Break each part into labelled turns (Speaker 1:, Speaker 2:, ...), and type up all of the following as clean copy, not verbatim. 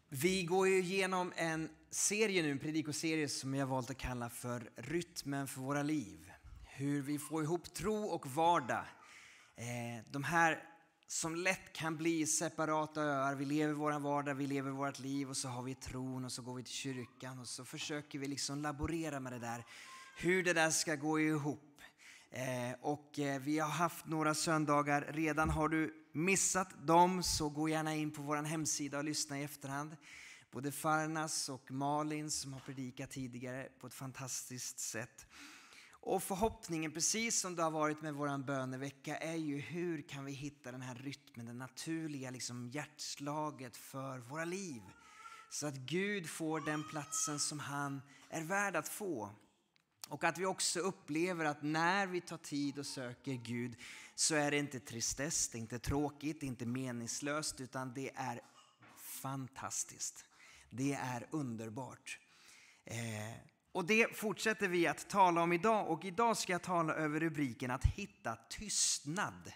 Speaker 1: Vi går ju igenom en serie nu, en predikoserie som jag har valt att kalla för Rytmen för våra liv. Hur vi får ihop tro och vardag. De här som lätt kan bli separata öar. Vi lever vår vardag, vi lever vårt liv och så har vi tron och så går vi till kyrkan. Och så försöker vi liksom laborera med det där. Hur det där ska gå ihop. Vi har haft några söndagar redan. Har du missat dem så gå gärna in på vår hemsida och lyssna i efterhand. Både Farnas och Malin som har predikat tidigare på ett fantastiskt sätt. Och förhoppningen, precis som det har varit med vår bönevecka, är ju hur kan vi hitta den här rytmen, den naturliga liksom hjärtslaget för våra liv. Så att Gud får den platsen som han är värd att få. Och att vi också upplever att när vi tar tid och söker Gud så är det inte tristess, det är inte tråkigt, det är inte meningslöst, utan det är fantastiskt. Det är underbart. Och det fortsätter vi att tala om idag. Och idag ska jag tala över rubriken att hitta tystnad.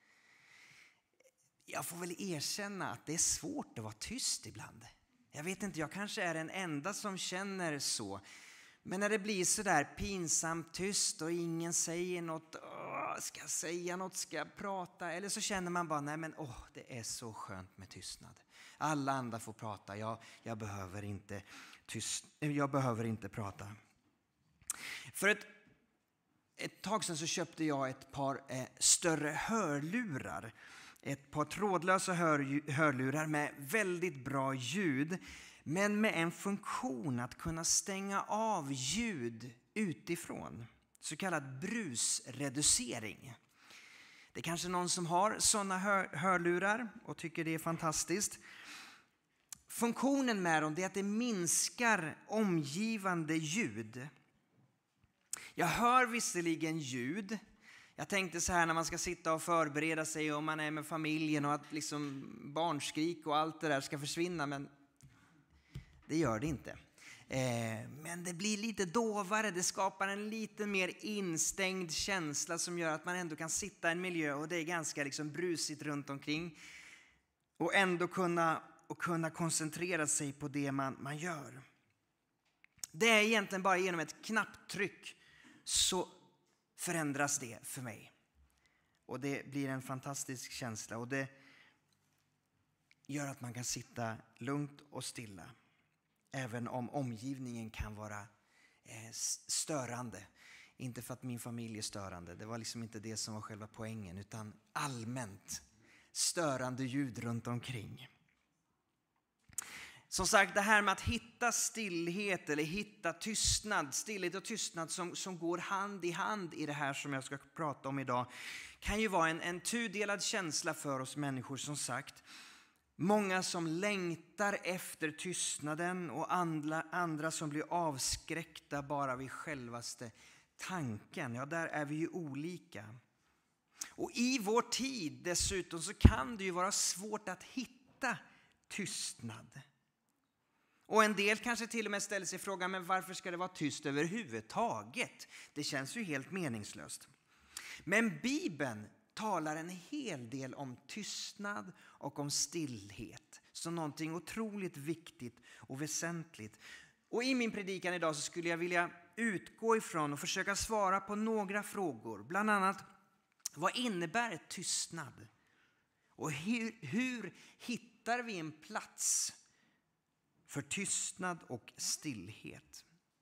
Speaker 1: Jag får väl erkänna att det är svårt att vara tyst ibland. Jag vet inte, jag kanske är den enda som känner så. Men när det blir så där pinsamt tyst och ingen säger något, ska jag säga något, ska jag prata? Eller så känner man bara, nej men det är så skönt med tystnad. Alla andra får prata, jag behöver inte prata. För ett tag sedan så köpte jag ett par större hörlurar. Ett par trådlösa hörlurar med väldigt bra ljud. Men med en funktion att kunna stänga av ljud utifrån. Så kallad brusreducering. Det är kanske någon som har sådana hörlurar och tycker det är fantastiskt. Funktionen med dem är att det minskar omgivande ljud. Jag hör visserligen ljud. Jag tänkte så här när man ska sitta och förbereda sig om man är med familjen och att liksom barnskrik och allt det där ska försvinna, men det gör det inte. Men det blir lite dovare. Det skapar en lite mer instängd känsla som gör att man ändå kan sitta i en miljö och det är ganska liksom brusigt runt omkring. Och ändå kunna koncentrera sig på det man gör. Det är egentligen bara genom ett knapptryck så förändras det för mig. Och det blir en fantastisk känsla. Och det gör att man kan sitta lugnt och stilla. Även om omgivningen kan vara störande. Inte för att min familj är störande. Det var liksom inte det som var själva poängen. Utan allmänt störande ljud runt omkring. Som sagt, det här med att hitta stillhet eller hitta tystnad. Stillhet och tystnad som går hand i hand i det här som jag ska prata om idag. Kan ju vara en tudelad känsla för oss människor, som sagt. Många som längtar efter tystnaden och andra som blir avskräckta bara vid självaste tanken. Ja, där är vi ju olika. Och i vår tid dessutom så kan det ju vara svårt att hitta tystnad. Och en del kanske till och med ställer sig frågan, men varför ska det vara tyst överhuvudtaget? Det känns ju helt meningslöst. Men Bibeln talar en hel del om tystnad och om stillhet. Så någonting otroligt viktigt och väsentligt. Och i min predikan idag så skulle jag vilja utgå ifrån och försöka svara på några frågor. Bland annat, vad innebär tystnad? Och hur hittar vi en plats för tystnad och stillhet?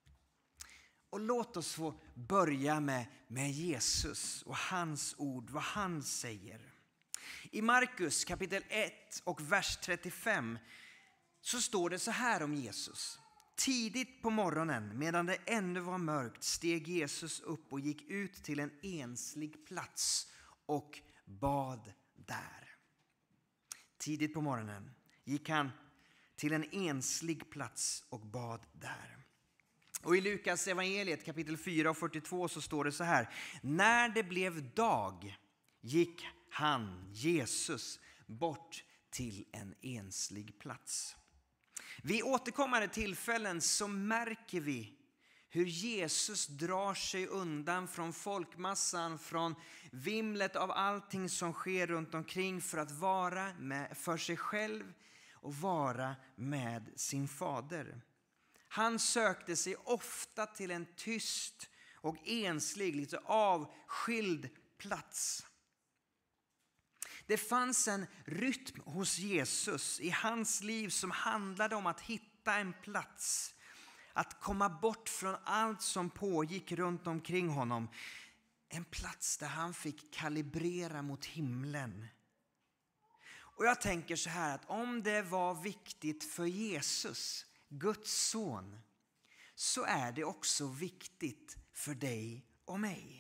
Speaker 1: Och låt oss få börja med Jesus och hans ord, vad han säger. I Markus kapitel 1 och vers 35 så står det så här om Jesus. Tidigt på morgonen, medan det ännu var mörkt, steg Jesus upp och gick ut till en enslig plats och bad där. Tidigt på morgonen gick han till en enslig plats och bad där. Och i Lukas evangeliet kapitel 4 och 42 så står det så här. När det blev dag gick Jesus, bort till en enslig plats. Vid återkommande tillfällen så märker vi hur Jesus drar sig undan från folkmassan, från vimlet av allting som sker runt omkring för att vara med för sig själv och vara med sin fader. Han sökte sig ofta till en tyst och enslig, lite avskild plats. Det fanns en rytm hos Jesus i hans liv som handlade om att hitta en plats. Att komma bort från allt som pågick runt omkring honom. En plats där han fick kalibrera mot himlen. Och jag tänker så här att om det var viktigt för Jesus, Guds son, så är det också viktigt för dig och mig.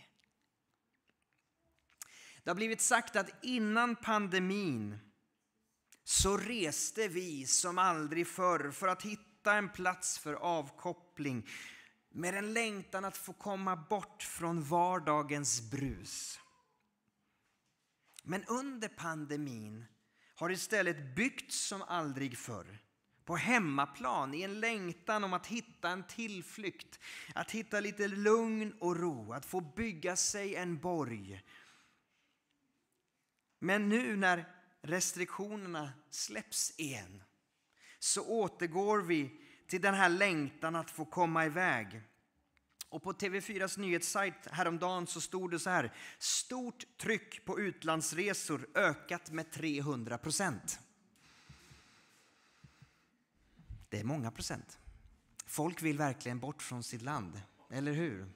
Speaker 1: Det har blivit sagt att innan pandemin så reste vi som aldrig förr för att hitta en plats för avkoppling med en längtan att få komma bort från vardagens brus. Men under pandemin har istället byggts som aldrig förr. På hemmaplan i en längtan om att hitta en tillflykt. Att hitta lite lugn och ro. Att få bygga sig en borg. Men nu när restriktionerna släpps igen så återgår vi till den här längtan att få komma iväg. Och på TV4s nyhetssajt häromdagen så stod det så här: stort tryck på utlandsresor ökat med 300%. Det är många procent. Folk vill verkligen bort från sitt land, eller hur?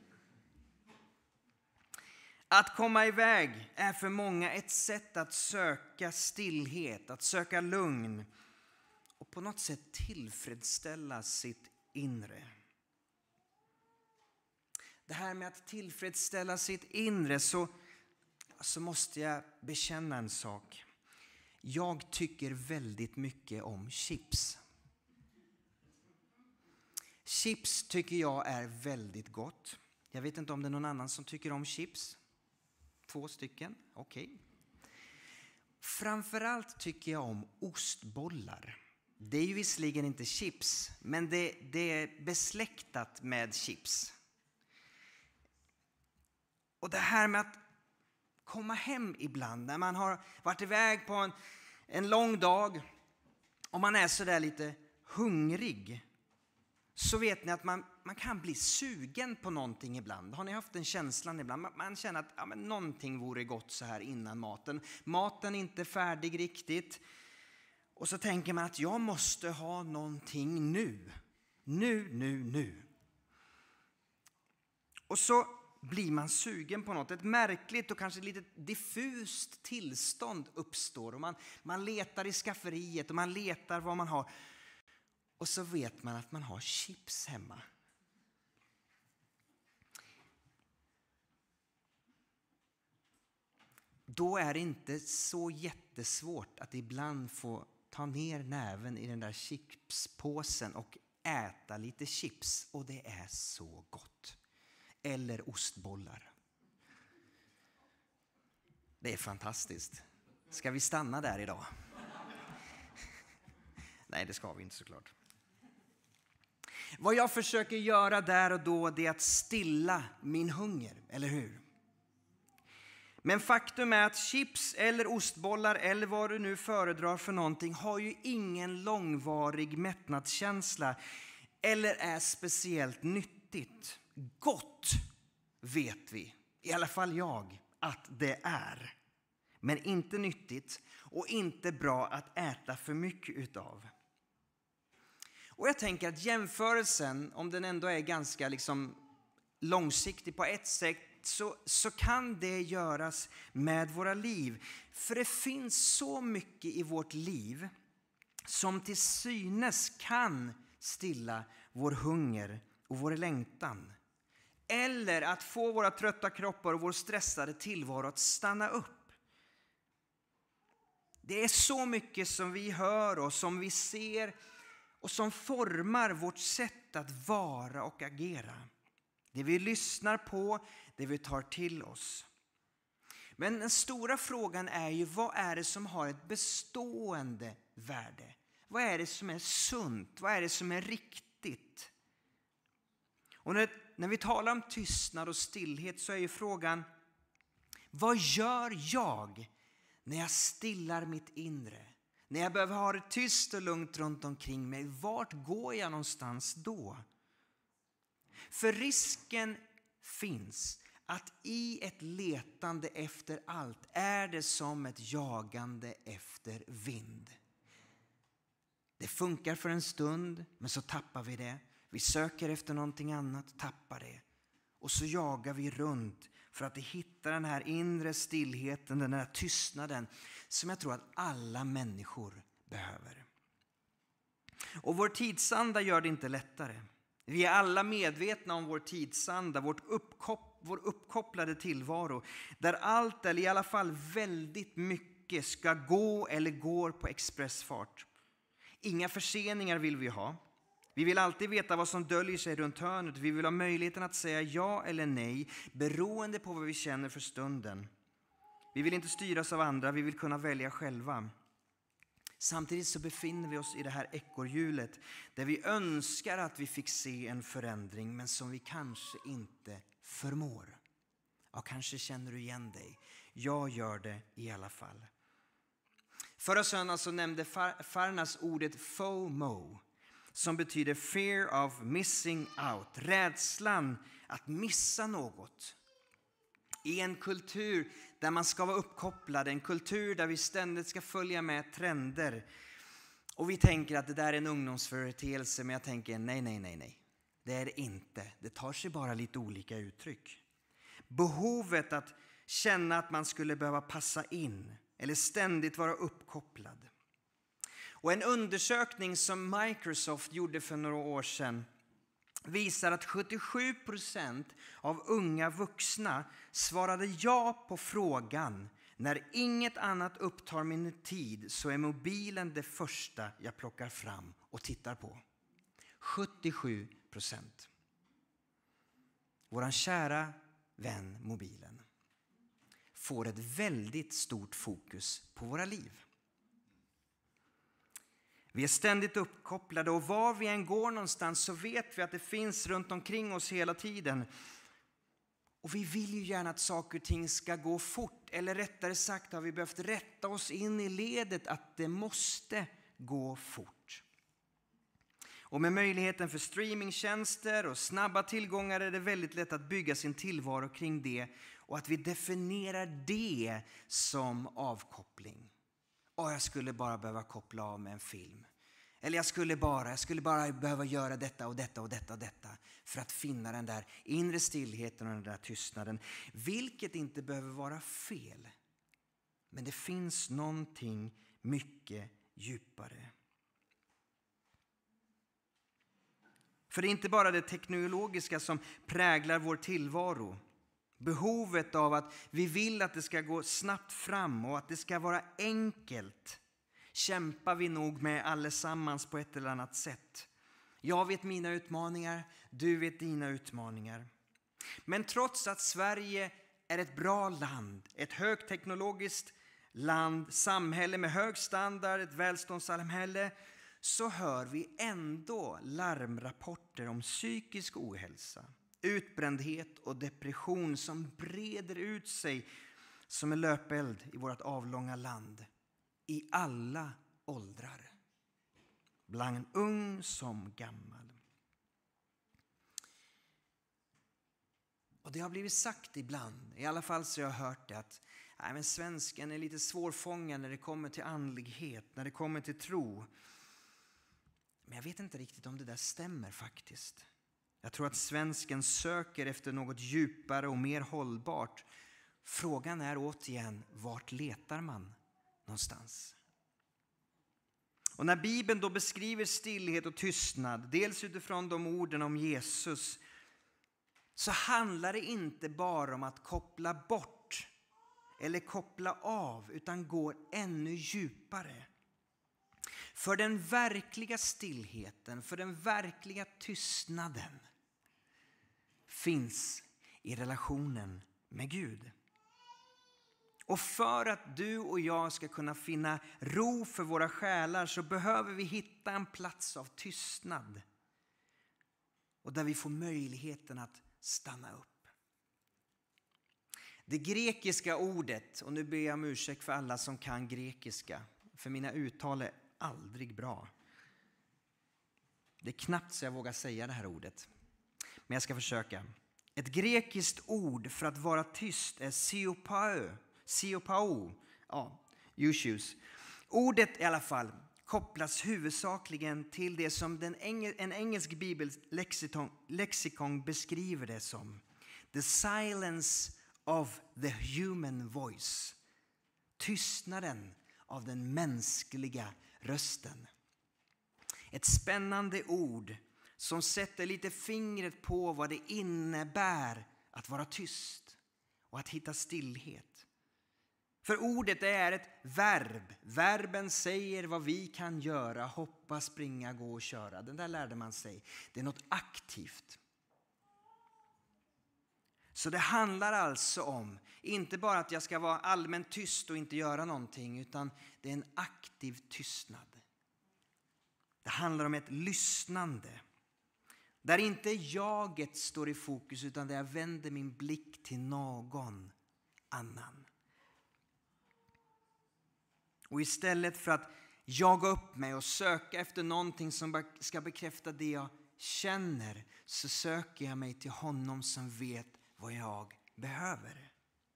Speaker 1: Att komma iväg är för många ett sätt att söka stillhet, att söka lugn och på något sätt tillfredsställa sitt inre. Det här med att tillfredsställa sitt inre så måste jag bekänna en sak. Jag tycker väldigt mycket om chips. Chips tycker jag är väldigt gott. Jag vet inte om det är någon annan som tycker om chips. 2 stycken, okej. Framförallt tycker jag om ostbollar. Det är ju visserligen inte chips, men det är besläktat med chips. Och det här med att komma hem ibland när man har varit iväg på en lång dag och man är så där lite hungrig, så vet ni att man kan bli sugen på någonting ibland. Har ni haft den känslan ibland? Man känner att men någonting vore gott så här innan maten. Maten är inte färdig riktigt. Och så tänker man att jag måste ha någonting nu. Nu. Och så blir man sugen på något. Ett märkligt och kanske lite diffust tillstånd uppstår. Och man letar i skafferiet och man letar vad man har. Och så vet man att man har chips hemma. Då är det inte så jättesvårt att ibland få ta ner näven i den där chipspåsen och äta lite chips. Och det är så gott. Eller ostbollar. Det är fantastiskt. Ska vi stanna där idag? Nej, det ska vi inte såklart. Vad jag försöker göra där och då är att stilla min hunger, eller hur? Men faktum är att chips eller ostbollar eller vad du nu föredrar för någonting har ju ingen långvarig mättnadskänsla eller är speciellt nyttigt. Gott vet vi, i alla fall jag, att det är. Men inte nyttigt och inte bra att äta för mycket utav. Och jag tänker att jämförelsen, om den ändå är ganska långsiktig på ett sätt, så kan det göras med våra liv. För det finns så mycket i vårt liv som till synes kan stilla vår hunger och vår längtan. Eller att få våra trötta kroppar och vår stressade tillvaro att stanna upp. Det är så mycket som vi hör och som vi ser och som formar vårt sätt att vara och agera. Det vi lyssnar på, det vi tar till oss. Men den stora frågan är ju, vad är det som har ett bestående värde? Vad är det som är sunt? Vad är det som är riktigt? Och när vi talar om tystnad och stillhet så är ju frågan, vad gör jag när jag stillar mitt inre? När jag behöver ha det tyst och lugnt runt omkring mig, vart går jag någonstans då? För risken finns att i ett letande efter allt är det som ett jagande efter vind. Det funkar för en stund, men så tappar vi det. Vi söker efter någonting annat, tappar det. Och så jagar vi runt för att hitta den här inre stillheten, den här tystnaden som jag tror att alla människor behöver. Och vår tidsanda gör det inte lättare. Vi är alla medvetna om vår tidsanda, vår uppkopplade tillvaro. Där allt, eller i alla fall väldigt mycket, ska gå eller går på expressfart. Inga förseningar vill vi ha. Vi vill alltid veta vad som döljer sig runt hörnet. Vi vill ha möjligheten att säga ja eller nej beroende på vad vi känner för stunden. Vi vill inte styras av andra, vi vill kunna välja själva. Samtidigt så befinner vi oss i det här ekorrhjulet där vi önskar att vi fick se en förändring men som vi kanske inte förmår. Ja, kanske känner du igen dig. Jag gör det i alla fall. Förra söndagen så nämnde Farnas ordet FOMO som betyder fear of missing out. Rädslan att missa något. I en kultur där man ska vara uppkopplad, en kultur där vi ständigt ska följa med trender. Och vi tänker att det där är en ungdomsföreteelse, men jag tänker nej. Det är det inte. Det tar sig bara lite olika uttryck. Behovet att känna att man skulle behöva passa in eller ständigt vara uppkopplad. Och en undersökning som Microsoft gjorde för några år sedan visar att 77% av unga vuxna svarade ja på frågan: när inget annat upptar min tid så är mobilen det första jag plockar fram och tittar på. 77%. Våran kära vän mobilen får ett väldigt stort fokus på våra liv. Vi är ständigt uppkopplade och var vi än går någonstans så vet vi att det finns runt omkring oss hela tiden. Och vi vill ju gärna att saker och ting ska gå fort. Eller rättare sagt har vi behövt rätta oss in i ledet att det måste gå fort. Och med möjligheten för streamingtjänster och snabba tillgångar är det väldigt lätt att bygga sin tillvaro kring det. Och att vi definierar det som avkoppling. Jag skulle bara behöva koppla av med en film. Eller jag skulle bara behöva göra detta och detta för att finna den där inre stillheten och den där tystnaden. Vilket inte behöver vara fel. Men det finns någonting mycket djupare. För det är inte bara det teknologiska som präglar vår tillvaro. Behovet av att vi vill att det ska gå snabbt fram och att det ska vara enkelt kämpar vi nog med allesammans på ett eller annat sätt. Jag vet mina utmaningar, du vet dina utmaningar. Men trots att Sverige är ett bra land, ett högteknologiskt land, samhälle med hög standard, ett välståndssamhälle, så hör vi ändå larmrapporter om psykisk ohälsa. Utbrändhet och depression som breder ut sig som en löpeld i vårt avlånga land. I alla åldrar. Bland ung som gammal. Och det har blivit sagt ibland, i alla fall så jag har hört det, att men svensken är lite svårfångad när det kommer till andlighet, när det kommer till tro. Men jag vet inte riktigt om det där stämmer faktiskt. Jag tror att svensken söker efter något djupare och mer hållbart. Frågan är återigen, vart letar man någonstans? Och när Bibeln då beskriver stillhet och tystnad, dels utifrån de orden om Jesus, så handlar det inte bara om att koppla bort eller koppla av, utan går ännu djupare. För den verkliga stillheten, för den verkliga tystnaden finns i relationen med Gud. Och för att du och jag ska kunna finna ro för våra själar så behöver vi hitta en plats av tystnad. Och där vi får möjligheten att stanna upp. Det grekiska ordet, och nu ber jag om ursäkt för alla som kan grekiska. för mina uttal är aldrig bra. Det är knappt så jag vågar säga det här ordet. Men jag ska försöka. Ett grekiskt ord för att vara tyst är siopao. Ja, you choose. Ordet i alla fall kopplas huvudsakligen till det som en engelsk bibellexikon beskriver det som. The silence of the human voice. Tystnaden av den mänskliga rösten. Ett spännande ord som sätter lite fingret på vad det innebär att vara tyst och att hitta stillhet. För ordet är ett verb. Verben säger vad vi kan göra, hoppa, springa, gå och köra. Den där lärde man sig. Det är något aktivt. Så det handlar alltså om, inte bara att jag ska vara allmänt tyst och inte göra någonting, utan det är en aktiv tystnad. Det handlar om ett lyssnande. Där inte jaget står i fokus, utan där jag vänder min blick till någon annan. Och istället för att jaga upp mig och söka efter någonting som ska bekräfta det jag känner, så söker jag mig till honom som vet vad jag behöver.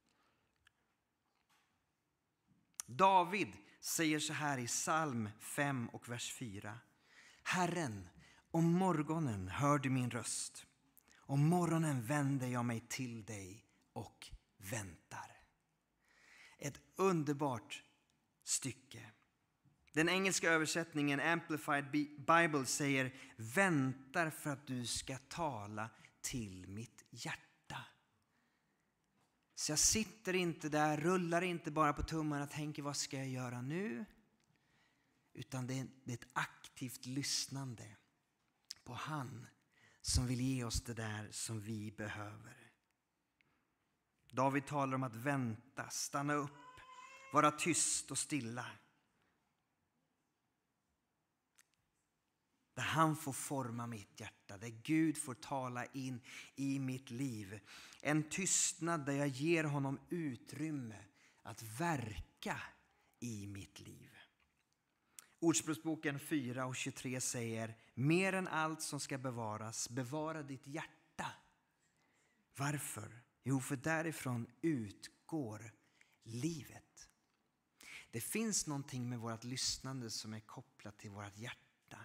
Speaker 1: David säger så här i psalm 5 och vers 4. Herren, om morgonen hör du min röst. Om morgonen vänder jag mig till dig och väntar. Ett underbart stycke. Den engelska översättningen Amplified Bible säger väntar för att du ska tala till mitt hjärta. Så jag sitter inte där, rullar inte bara på tummarna och tänker vad ska jag göra nu? Utan det är ett aktivt lyssnande på han som vill ge oss det där som vi behöver. David talar om att vänta, stanna upp, vara tyst och stilla. Där han får forma mitt hjärta, där Gud får tala in i mitt liv. En tystnad där jag ger honom utrymme att verka i mitt liv. Ordspråksboken 4 och 23 säger, mer än allt som ska bevaras, bevara ditt hjärta. Varför? Jo, för därifrån utgår livet. Det finns någonting med vårt lyssnande som är kopplat till vårt hjärta.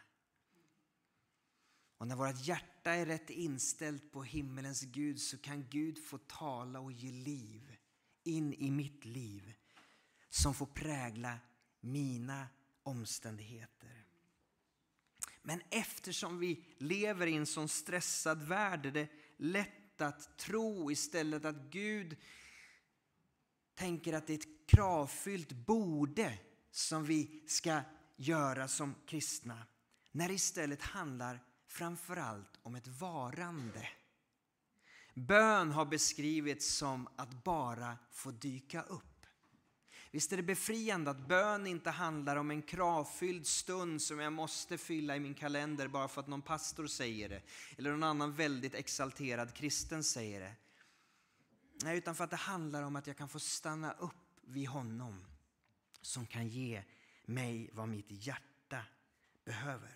Speaker 1: Och när vårt hjärta är rätt inställt på himmelens Gud, så kan Gud få tala och ge liv in i mitt liv som får prägla mina omständigheter. Men eftersom vi lever i en sån stressad värld är det lätt att tro istället att Gud tänker att det är ett kravfyllt borde som vi ska göra som kristna. När det istället handlar framförallt om ett varande. Bön har beskrivits som att bara få dyka upp. Visst är det befriande att bön inte handlar om en kravfylld stund som jag måste fylla i min kalender bara för att någon pastor säger det. Eller någon annan väldigt exalterad kristen säger det. Nej, utan för att det handlar om att jag kan få stanna upp vid honom som kan ge mig vad mitt hjärta behöver.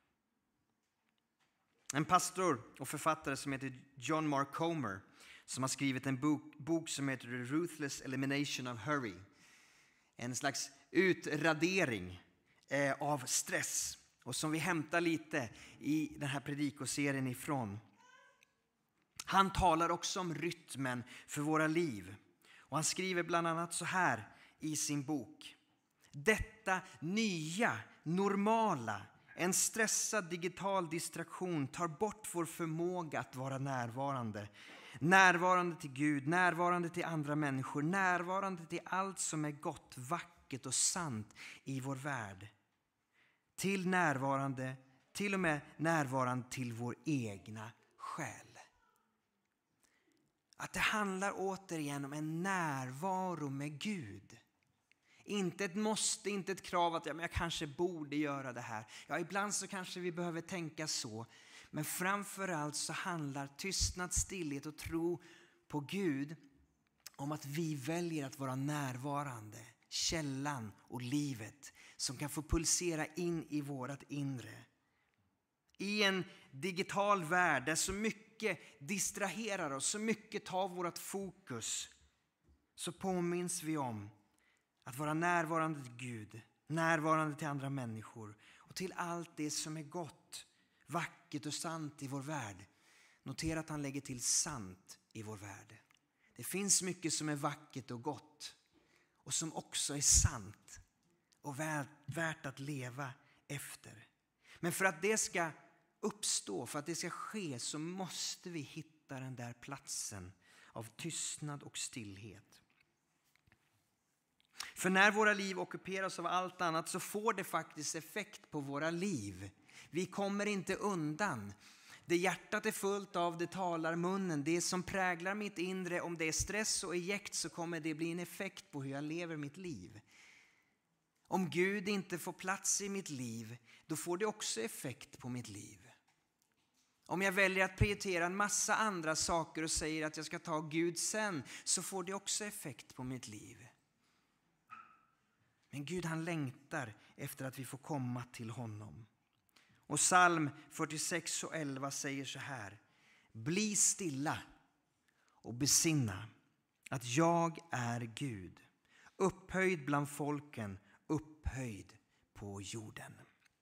Speaker 1: En pastor och författare som heter John Mark Comer, som har skrivit en bok som heter The Ruthless Elimination of Hurry. En slags utradering av stress, och som vi hämtar lite i den här predikoserien ifrån. Han talar också om rytmen för våra liv. Och han skriver bland annat så här i sin bok. Detta nya, normala, en stressad digital distraktion tar bort vår förmåga att vara närvarande. Närvarande till Gud, närvarande till andra människor, närvarande till allt som är gott, vackert och sant i vår värld. Till och med närvarande till vår egna själ. Att det handlar återigen om en närvaro med Gud. Inte ett måste, inte ett krav att jag kanske borde göra det här. Ja, ibland så kanske vi behöver tänka så. Men framförallt så handlar tystnad, stillhet och tro på Gud om att vi väljer att vara närvarande. Källan och livet som kan få pulsera in i vårat inre. I en digital värld där så mycket distraherar oss, så mycket tar vårt fokus, så påminns vi om att vara närvarande till Gud, närvarande till andra människor och till allt det som är gott, vackert och sant i vår värld. Notera att han lägger till sant i vår värld. Det finns mycket som är vackert och gott och som också är sant och värt att leva efter. Men för att det ska uppstå, för att det ska ske, så måste vi hitta den där platsen av tystnad och stillhet. För när våra liv ockuperas av allt annat så får det faktiskt effekt på våra liv. Vi kommer inte undan. Det hjärtat är fullt av, det talar munnen. Det som präglar mitt inre, om det är stress och jäkt, så kommer det bli en effekt på hur jag lever mitt liv. Om Gud inte får plats i mitt liv, då får det också effekt på mitt liv. Om jag väljer att prioritera en massa andra saker och säger att jag ska ta Gud sen, så får det också effekt på mitt liv. Men Gud, han längtar efter att vi får komma till honom. Och psalm 46 och 11 säger så här: bli stilla och besinna att jag är Gud, upphöjd bland folken, upphöjd på jorden.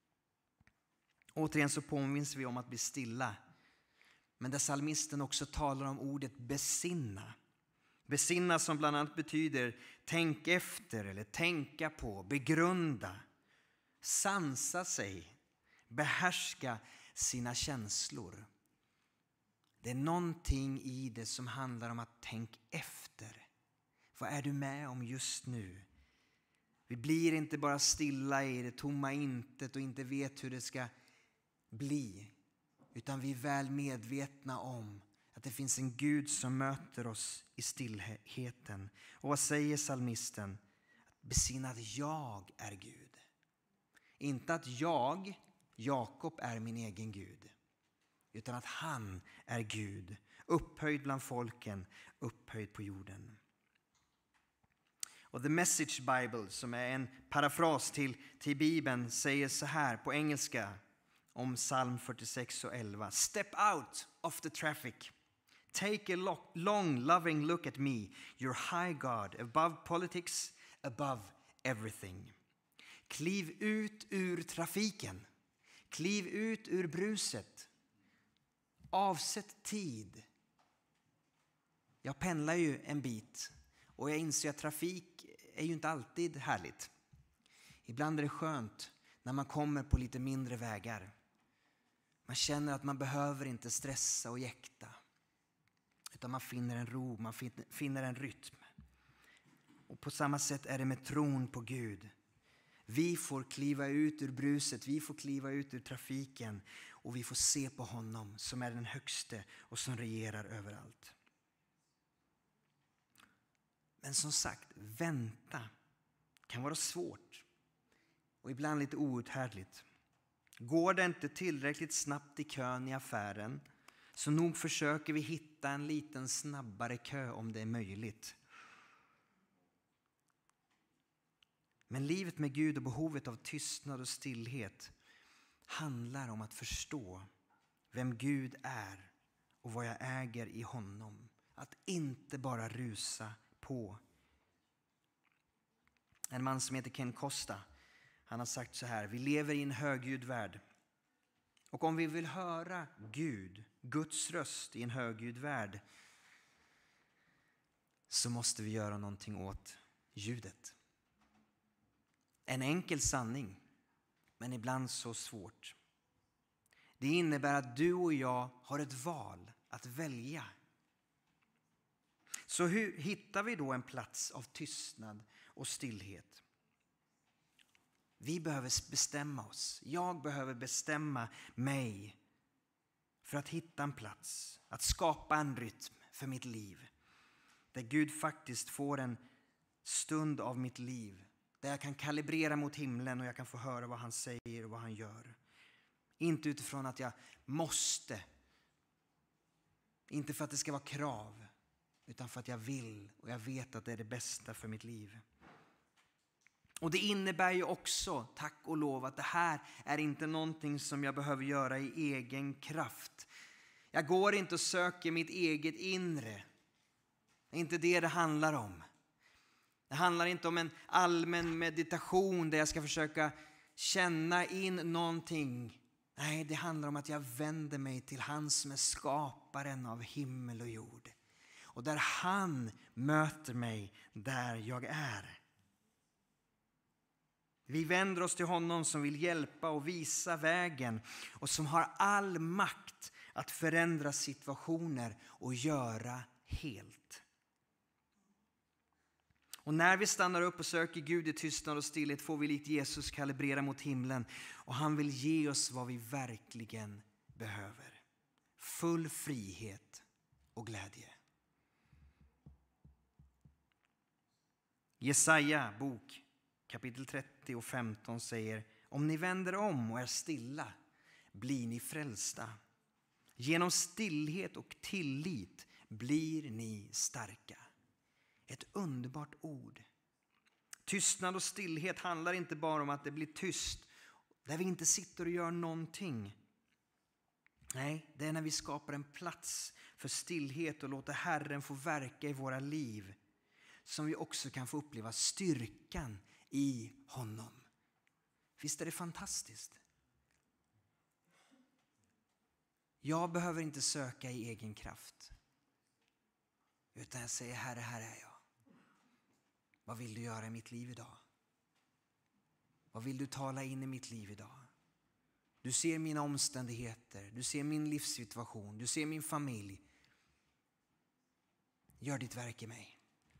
Speaker 1: Återigen så påminns vi om att bli stilla. Men där psalmisten också talar om ordet besinna. Besinna som bland annat betyder tänk efter eller tänka på, begrunda, sansa sig, behärska sina känslor. Det är någonting i det som handlar om att tänka efter. Vad är du med om just nu? Vi blir inte bara stilla i det tomma intet och inte vet hur det ska bli. Utan vi är väl medvetna om att det finns en Gud som möter oss i stillheten. Och vad säger psalmisten? Att besinna att jag är Gud. Inte att jag, Jakob, är min egen Gud. Utan att han är Gud. Upphöjd bland folken, upphöjd på jorden. Och The Message Bible, som är en parafras till Bibeln, säger så här på engelska om psalm 46 och 11. Step out of the traffic. Take a long loving look at me, your high God, above politics, above everything. Kliv ut ur trafiken. Kliv ut ur bruset. Avsätt tid. Jag pendlar ju en bit och jag inser att trafik är ju inte alltid härligt. Ibland är det skönt när man kommer på lite mindre vägar. Man känner att man behöver inte stressa och jäkta. Utan man finner en ro, man finner en rytm. Och på samma sätt är det med tron på Gud. Vi får kliva ut ur bruset, vi får kliva ut ur trafiken. Och vi får se på honom som är den högste och som regerar överallt. Men som sagt, vänta kan vara svårt. Och ibland lite outhärdligt. Går det inte tillräckligt snabbt i kön i affären, så nog försöker vi hitta en liten snabbare kö om det är möjligt. Men livet med Gud och behovet av tystnad och stillhet handlar om att förstå vem Gud är och vad jag äger i honom. Att inte bara rusa på. En man som heter Ken Costa, han har sagt så här: vi lever i en högljudd värld. Och om vi vill höra Gud, Guds röst i en högljudd värld, så måste vi göra någonting åt ljudet. En enkel sanning, men ibland så svårt. Det innebär att du och jag har ett val att välja. Så hur hittar vi då en plats av tystnad och stillhet? Vi behöver bestämma oss. Jag behöver bestämma mig för att hitta en plats. Att skapa en rytm för mitt liv. Där Gud faktiskt får en stund av mitt liv. Där jag kan kalibrera mot himlen och jag kan få höra vad han säger och vad han gör. Inte utifrån att jag måste. Inte för att det ska vara krav. Utan för att jag vill och jag vet att det är det bästa för mitt liv. Och det innebär ju också, tack och lov, att det här är inte någonting som jag behöver göra i egen kraft. Jag går inte och söker mitt eget inre. Det är inte det handlar om. Det handlar inte om en allmän meditation där jag ska försöka känna in någonting. Nej, det handlar om att jag vänder mig till han som är skaparen av himmel och jord. Och där han möter mig där jag är. Vi vänder oss till honom som vill hjälpa och visa vägen och som har all makt att förändra situationer och göra helt. Och när vi stannar upp och söker Gud i tystnad och stillhet får vi likt Jesus kalibrera mot himlen. Och han vill ge oss vad vi verkligen behöver. Full frihet och glädje. Jesaja bok kapitel 30 och 15 säger: om ni vänder om och är stilla blir ni frälsta. Genom stillhet och tillit blir ni starka. Ett underbart ord. Tystnad och stillhet handlar inte bara om att det blir tyst där vi inte sitter och gör någonting. Nej, det är när vi skapar en plats för stillhet och låter Herren få verka i våra liv som vi också kan få uppleva styrkan i honom. Visst är det fantastiskt? Jag behöver inte söka i egen kraft. Utan jag säger: Herre, här är jag. Vad vill du göra i mitt liv idag? Vad vill du tala in i mitt liv idag? Du ser mina omständigheter. Du ser min livssituation. Du ser min familj. Gör ditt verk i mig.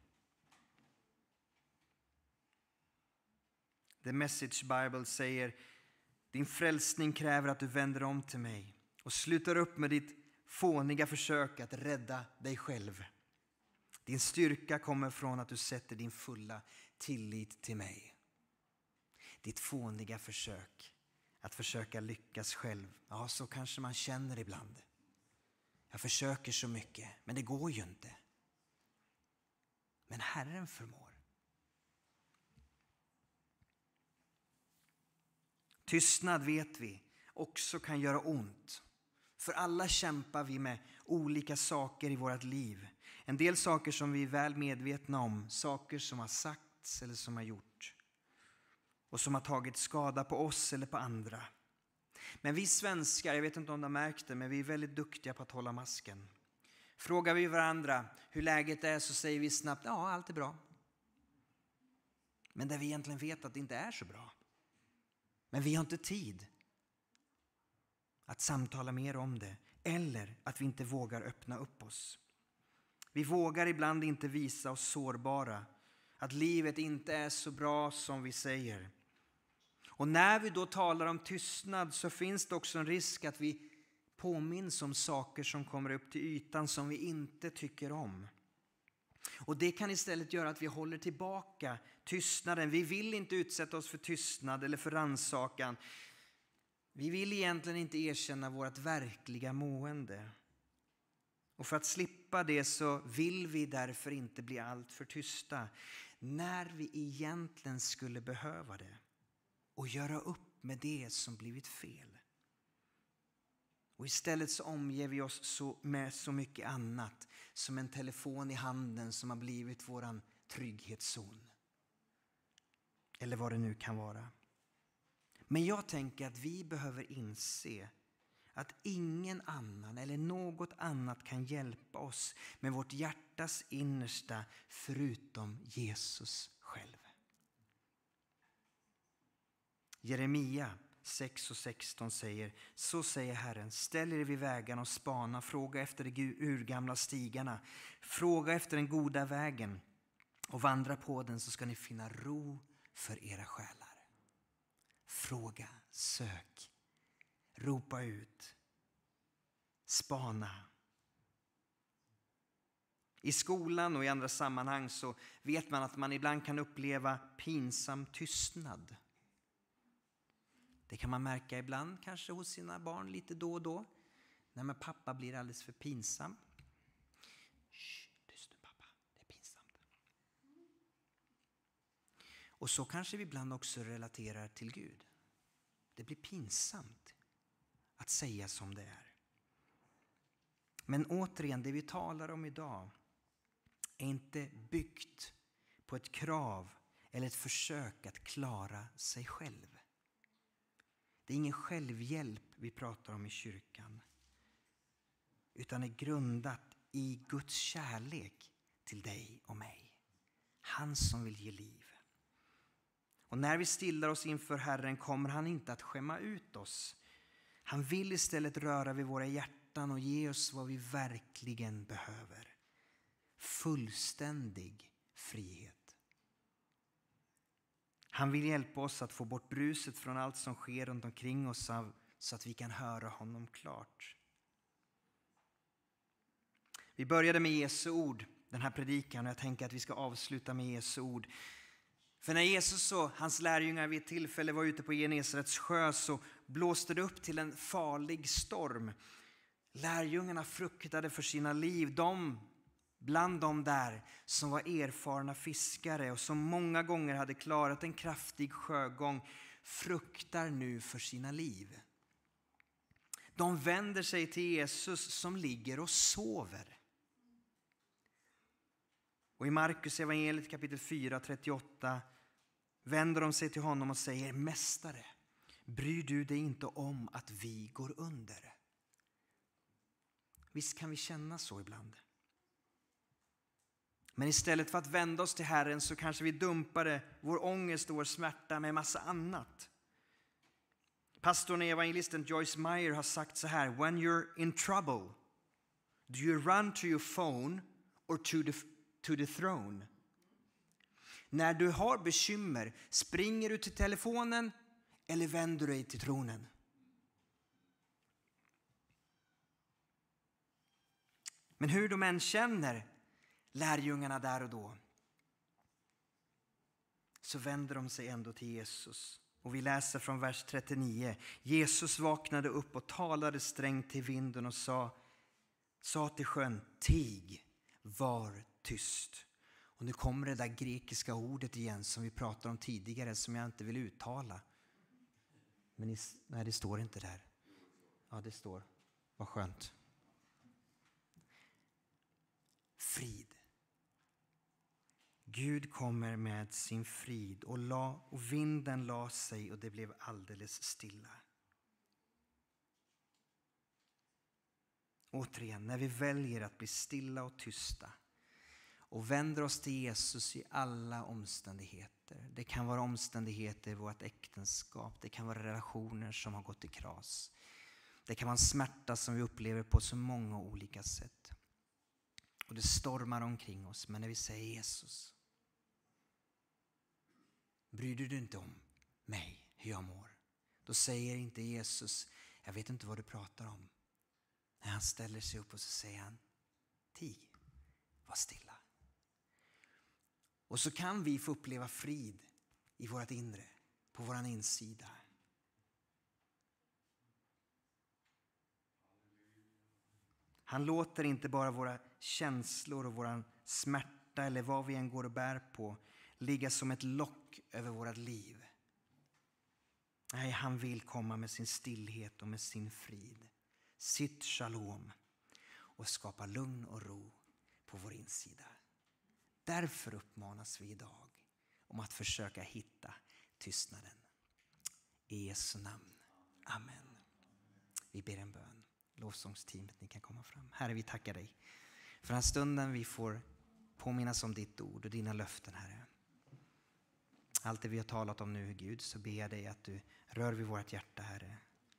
Speaker 1: The Message Bible säger: din frälsning kräver att du vänder om till mig och slutar upp med ditt fåniga försök att rädda dig själv. Din styrka kommer från att du sätter din fulla tillit till mig. Ditt fåniga försök att försöka lyckas själv. Ja, så kanske man känner ibland. Jag försöker så mycket, men det går ju inte. Men Herren förmår. Tystnad vet vi också kan göra ont. För alla kämpar vi med olika saker i vårt liv. En del saker som vi är väl medvetna om. Saker som har sagts eller som har gjort. Och som har tagit skada på oss eller på andra. Men vi svenskar, jag vet inte om du har märkt det, men vi är väldigt duktiga på att hålla masken. Frågar vi varandra hur läget är så säger vi snabbt: ja, allt är bra. Men där vi egentligen vet att det inte är så bra. Men vi har inte tid att samtala mer om det. Eller att vi inte vågar öppna upp oss. Vi vågar ibland inte visa oss sårbara. Att livet inte är så bra som vi säger. Och när vi då talar om tystnad så finns det också en risk att vi påminns om saker som kommer upp till ytan som vi inte tycker om. Och det kan istället göra att vi håller tillbaka tystnaden. Vi vill inte utsätta oss för tystnad eller för rannsakan. Vi vill egentligen inte erkänna vårt verkliga mående. Och för att slippa det så vill vi därför inte bli allt för tysta. När vi egentligen skulle behöva det. Och göra upp med det som blivit fel. Och istället så omger vi oss med så mycket annat. Som en telefon i handen som har blivit våran trygghetszon. Eller vad det nu kan vara. Men jag tänker att vi behöver inse att ingen annan eller något annat kan hjälpa oss med vårt hjärtas innersta förutom Jesus själv. Jeremia 6 och 16 säger: så säger Herren, ställ er vid vägarna och spana, fråga efter de urgamla stigarna, fråga efter den goda vägen och vandra på den, så ska ni finna ro för era själar. Fråga, sök, ropa ut, spana. I skolan och i andra sammanhang så vet man att man ibland kan uppleva pinsam tystnad. Det kan man märka ibland kanske hos sina barn lite då och då. När pappa blir alldeles för pinsam. Shh, tyst nu pappa, det är pinsamt. Och så kanske vi ibland också relaterar till Gud. Det blir pinsamt att säga som det är. Men återigen, det vi talar om idag är inte byggt på ett krav eller ett försök att klara sig själv. Det är ingen självhjälp vi pratar om i kyrkan, utan är grundat i Guds kärlek till dig och mig. Han som vill ge liv. Och när vi stillar oss inför Herren kommer han inte att skämma ut oss. Han vill istället röra vid våra hjärtan och ge oss vad vi verkligen behöver. Fullständig frihet. Han vill hjälpa oss att få bort bruset från allt som sker runt omkring oss så att vi kan höra honom klart. Vi började med Jesu ord, den här predikan, och jag tänker att vi ska avsluta med Jesu ord. För när Jesus och hans lärjungar vid ett tillfälle var ute på Genesarets sjö så blåste det upp till en farlig storm. Lärjungarna fruktade för sina liv. Bland dem där som var erfarna fiskare och som många gånger hade klarat en kraftig sjögång fruktar nu för sina liv. De vänder sig till Jesus som ligger och sover. Och i Markus evangeliet kapitel 4, 38 vänder de sig till honom och säger: Mästare, bryr du dig inte om att vi går under? Visst kan vi känna så ibland. Men istället för att vända oss till Herren så kanske vi dumpade vår ångest och vår smärta med massa annat. Pastorn och evangelisten Joyce Meyer har sagt så här: When you're in trouble, do you run to your phone or to the throne? När du har bekymmer, springer du till telefonen eller vänder du dig till tronen? Men hur de än känner lärjungarna där och då, så vänder de sig ändå till Jesus. Och vi läser från vers 39. Jesus vaknade upp och talade strängt till vinden och sa till sjön: tig, var tyst. Och nu kommer det där grekiska ordet igen som vi pratade om tidigare, som jag inte vill uttala. Men nej, det står inte där. Ja, det står. Vad skönt. Frid. Gud kommer med sin frid och vinden la sig och det blev alldeles stilla. Återigen, när vi väljer att bli stilla och tysta och vänder oss till Jesus i alla omständigheter. Det kan vara omständigheter i vårt äktenskap. Det kan vara relationer som har gått i kras. Det kan vara en smärta som vi upplever på så många olika sätt. Och det stormar omkring oss. Men när vi säger: Jesus, bryr du dig inte om mig, hur jag mår? Då säger inte Jesus: jag vet inte vad du pratar om. När han ställer sig upp och så säger han: tig, var stilla. Och så kan vi få uppleva frid i vårt inre, på våran insida. Han låter inte bara våra känslor och våran smärta eller vad vi än går och bär på ligga som ett lock över vårat liv. Nej, han vill komma med sin stillhet och med sin frid. Sitt shalom och skapa lugn och ro på vår insida. Därför uppmanas vi idag om att försöka hitta tystnaden. I Jesu namn. Amen. Vi ber en bön. Lovsångsteamet, ni kan komma fram. Herre, vi tackar dig för den här stunden vi får påminnas om ditt ord och dina löften, Herre. Allt det vi har talat om nu, Gud, så ber jag dig att du rör vid vårt hjärta, Herre.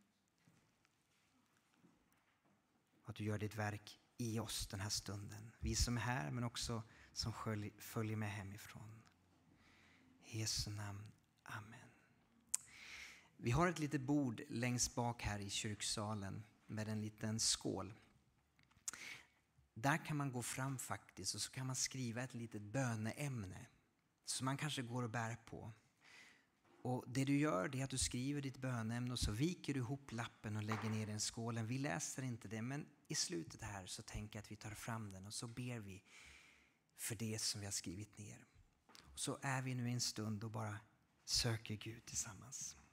Speaker 1: Att du gör ditt verk i oss den här stunden. Vi som är här, men också som följer med hemifrån. I Jesu namn. Amen. Vi har ett litet bord längst bak här i kyrksalen med en liten skål. Där kan man gå fram faktiskt och så kan man skriva ett litet böneämne som man kanske går och bär på. Och det du gör, det är att du skriver ditt böneämne och så viker du ihop lappen och lägger ner den i skålen. Vi läser inte det, men i slutet här så tänker jag att vi tar fram den och så ber vi för det som vi har skrivit ner. Så är vi nu en stund och bara söker Gud tillsammans.